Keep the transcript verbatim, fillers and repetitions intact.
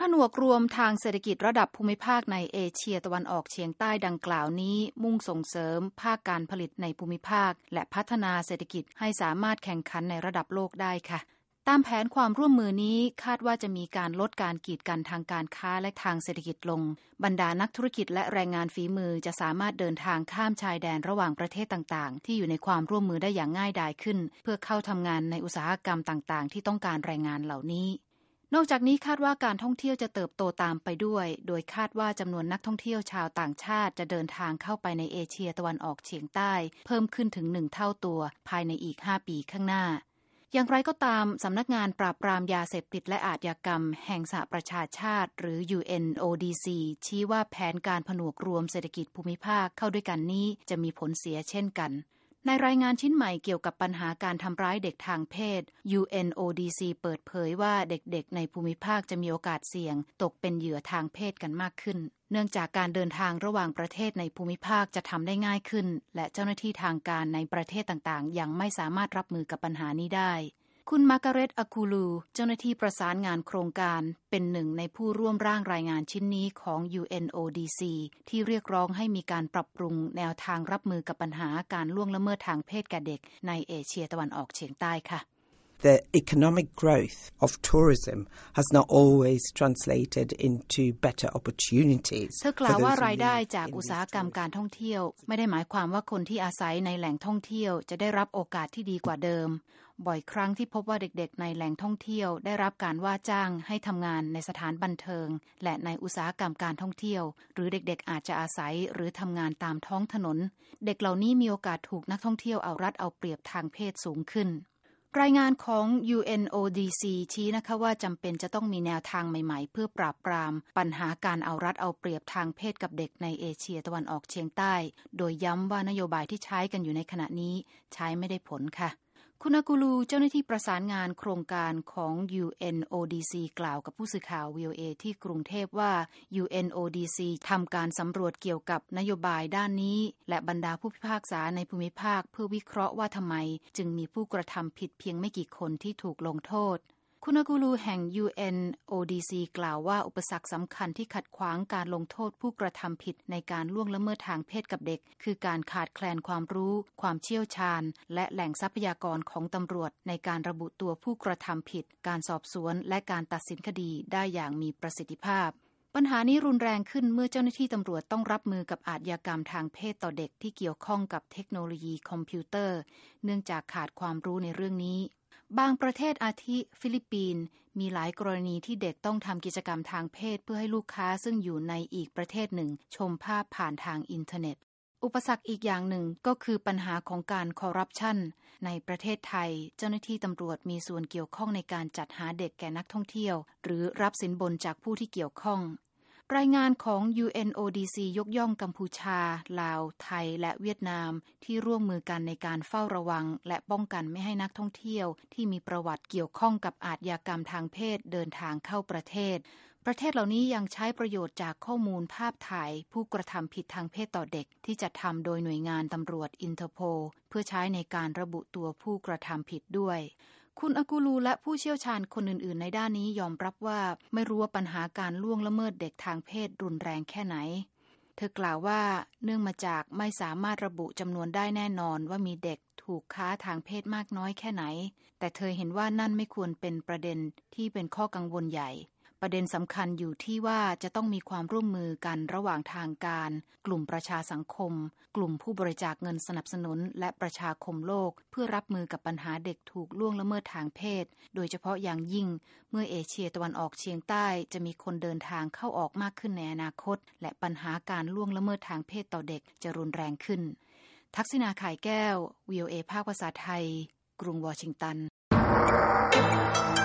ผนวกรวมทางเศรษฐกิจระดับภูมิภาคในเอเชียตะวันออกเฉียงใต้ดังกล่าวนี้มุ่งส่งเสริมภาคการผลิตในภูมิภาคและพัฒนาเศรษฐกิจให้สามารถแข่งขันในระดับโลกได้ค่ะตามแผนความร่วมมือนี้คาดว่าจะมีการลดการกีดกันทางการค้าและทางเศรษฐกิจลงบรรดานักธุรกิจและแรงงานฝีมือจะสามารถเดินทางข้ามชายแดนระหว่างประเทศต่างๆที่อยู่ในความร่วมมือได้อย่างง่ายดายขึ้นเพื่อเข้าทำงานในอุตสาหกรรมต่างๆที่ต้องการแรงงานเหล่านี้นอกจากนี้คาดว่าการท่องเที่ยวจะเติบโตตามไปด้วยโดยคาดว่าจำนวนนักท่องเที่ยวชาวต่างชาติจะเดินทางเข้าไปในเอเชียตะวันออกเฉียงใต้เพิ่มขึ้นถึงหนึ่งเท่าตัวภายในอีกห้าปีข้างหน้าอย่างไรก็ตามสำนักงานปราบปรามยาเสพติดและอาชญากรรมแห่งสหประชาชาติหรือ ยู เอ็น โอ ดี ซี ชี้ว่าแผนการผนวกรวมเศรษฐกิจภูมิภาคเข้าด้วยกันนี้จะมีผลเสียเช่นกันในรายงานชิ้นใหม่เกี่ยวกับปัญหาการทำร้ายเด็กทางเพศ ยู เอ็น โอ ดี ซี เปิดเผยว่าเด็กๆในภูมิภาคจะมีโอกาสเสี่ยงตกเป็นเหยื่อทางเพศกันมากขึ้นเนื่องจากการเดินทางระหว่างประเทศในภูมิภาคจะทำได้ง่ายขึ้นและเจ้าหน้าที่ทางการในประเทศต่างๆยังไม่สามารถรับมือกับปัญหานี้ได้คุณมาร์กาเร็ต อาคูลูเจ้าหน้าที่ประสานงานโครงการเป็นหนึ่งในผู้ร่วมร่างรายงานชิ้นนี้ของ ยู เอ็น โอ ดี ซี ที่เรียกร้องให้มีการปรับปรุงแนวทางรับมือกับปัญหาการล่วงละเมิดทางเพศแก่เด็กในเอเชียตะวันออกเฉียงใต้ค่ะ The economic growth of tourism has not always translated into better opportunities เธอกล่าวว่ารายได้จากอุตสาหกรรมการท่องเที่ยวไม่ได้หมายความว่าคนที่อาศัยในแหล่งท่องเที่ยวจะได้รับโอกาสที่ดีกว่าเดิมบ่อยครั้งที่พบว่าเด็กๆในแหล่งท่องเที่ยวได้รับการว่าจ้างให้ทำงานในสถานบันเทิงและในอุตสาหกรรมการท่องเที่ยวหรือเด็กๆอาจจะอาศัยหรือทำงานตามท้องถนนเด็กเหล่านี้มีโอกาสถูกนักท่องเที่ยวเอารัดเอาเปรียบทางเพศสูงขึ้นรายงานของ ยู เอ็น โอ ดี ซี ชี้นะคะว่าจำเป็นจะต้องมีแนวทางใหม่ๆเพื่อปราบปรามปัญหาการเอารัดเอาเปรียบทางเพศกับเด็กในเอเชียตะวันออกเฉียงใต้โดยย้ำว่านโยบายที่ใช้กันอยู่ในขณะนี้ใช้ไม่ได้ผลค่ะคุณอากูลูเจ้าหน้าที่ประสานงานโครงการของ ยู เอ็น โอ ดี ซี กล่าวกับผู้สื่อข่าว วี โอ เอ ที่กรุงเทพว่า ยู เอ็น โอ ดี ซี ทำการสำรวจเกี่ยวกับนโยบายด้านนี้และบรรดาผู้พิพากษาในภูมิภาคเพื่อวิเคราะห์ว่าทำไมจึงมีผู้กระทำผิดเพียงไม่กี่คนที่ถูกลงโทษคุณอากูลูแห่ง ยู เอ็น โอ ดี ซี กล่าวว่าอุปสรรคสำคัญที่ขัดขวางการลงโทษผู้กระทำผิดในการล่วงละเมิดทางเพศกับเด็กคือการขาดแคลนความรู้ความเชี่ยวชาญและแหล่งทรัพยากรของตำรวจในการระบุตัวผู้กระทำผิดการสอบสวนและการตัดสินคดีได้อย่างมีประสิทธิภาพปัญหานี้รุนแรงขึ้นเมื่อเจ้าหน้าที่ตำรวจต้องรับมือกับอาชญากรรมทางเพศต่อเด็กที่เกี่ยวข้องกับเทคโนโลยีคอมพิวเตอร์เนื่องจากขาดความรู้ในเรื่องนี้บางประเทศอาทิฟิลิปปินส์มีหลายกรณีที่เด็กต้องทำกิจกรรมทางเพศเพื่อให้ลูกค้าซึ่งอยู่ในอีกประเทศหนึ่งชมภาพผ่านทางอินเทอร์เน็ตอุปสรรคอีกอย่างหนึ่งก็คือปัญหาของการคอร์รัปชันในประเทศไทยเจ้าหน้าที่ตำรวจมีส่วนเกี่ยวข้องในการจัดหาเด็กแก่นักท่องเที่ยวหรือรับสินบนจากผู้ที่เกี่ยวข้องรายงานของ ยู เอ็น โอ ดี ซี ยกย่องกัมพูชาลาวไทยและเวียดนามที่ร่วมมือกันในการเฝ้าระวังและป้องกันไม่ให้นักท่องเที่ยวที่มีประวัติเกี่ยวข้องกับอาชญากรรมทางเพศเดินทางเข้าประเทศประเทศเหล่านี้ยังใช้ประโยชน์จากข้อมูลภาพถ่ายผู้กระทำผิดทางเพศต่อเด็กที่จัดทำโดยหน่วยงานตำรวจอินเตอร์โพลเพื่อใช้ในการระบุตัวผู้กระทำผิดด้วยคุณอากูลูและผู้เชี่ยวชาญคนอื่นๆในด้านนี้ยอมรับว่าไม่รู้ว่าปัญหาการล่วงละเมิดเด็กทางเพศรุนแรงแค่ไหนเธอกล่าวว่าเนื่องมาจากไม่สามารถระบุจำนวนได้แน่นอนว่ามีเด็กถูกค้าทางเพศมากน้อยแค่ไหนแต่เธอเห็นว่านั่นไม่ควรเป็นประเด็นที่เป็นข้อกังวลใหญ่ประเด็นสำคัญอยู่ที่ว่าจะต้องมีความร่วมมือกันระหว่างทางการกลุ่มประชาสังคมกลุ่มผู้บริจาคเงินสนับสนุนและประชาคมโลกเพื่อรับมือกับปัญหาเด็กถูกล่วงละเมิดทางเพศโดยเฉพาะอย่างยิ่งเมื่อเอเชียตะวันออกเฉียงใต้จะมีคนเดินทางเข้าออกมากขึ้นในอนาคตและปัญหาการล่วงละเมิดทางเพศต่อเด็กจะรุนแรงขึ้นทักษิณาข่ายแก้ว วี โอ เอ ภาคภาษาไทยกรุงวอชิงตัน